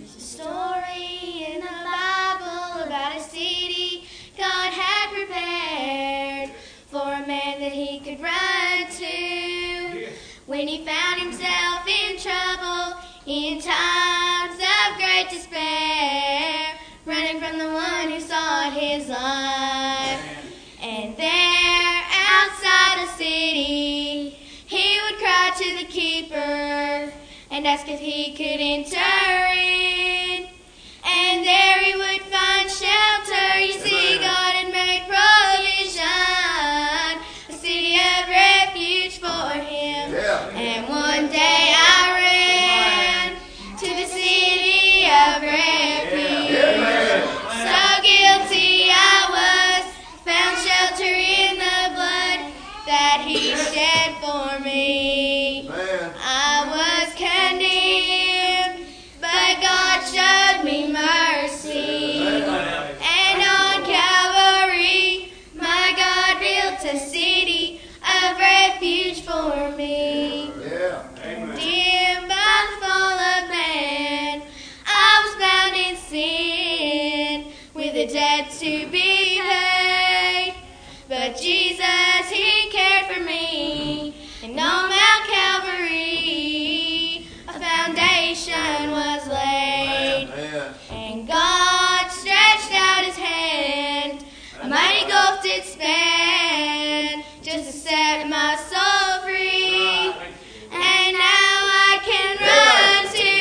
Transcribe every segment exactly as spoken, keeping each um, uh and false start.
Story in the Bible about a city God had prepared for a man that he could run to when he found himself in trouble in times of great despair, running from the one who sought his life. And there outside the city he would cry to the keeper and ask if he could enter in. And there he would find shelter. You see, God had made provision, a city of refuge for him. Yeah. And one day I ran to the city of refuge. Yeah. So guilty I was, found shelter in the blood that he shed for me. Man. I was condemned, but God showed me mercy. And on Calvary, my God built a city of refuge for me. Yeah. Condemned by the fall of man, I was bound in sin, with a debt to be paid. But Jesus, he cared for me, and on Mount Calvary, a foundation was laid. Man. And God stretched out his hand, a mighty gulf did span, just to set my soul free. And now I can run to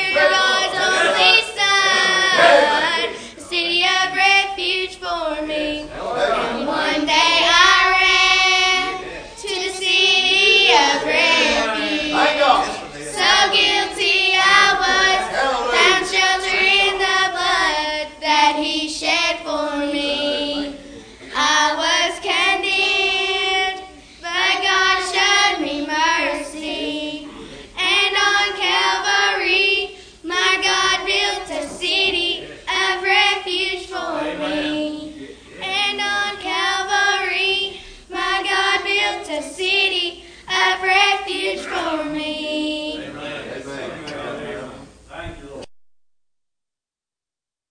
God's only Son, a city of refuge for me. And one day I ran to the city of refuge. Thank God. So guilty I was, found shelter in the blood that he shed for me. I was condemned, but God showed me mercy. And on Calvary, my God built a city of refuge for me. And on Calvary, my God built a city of refuge for me.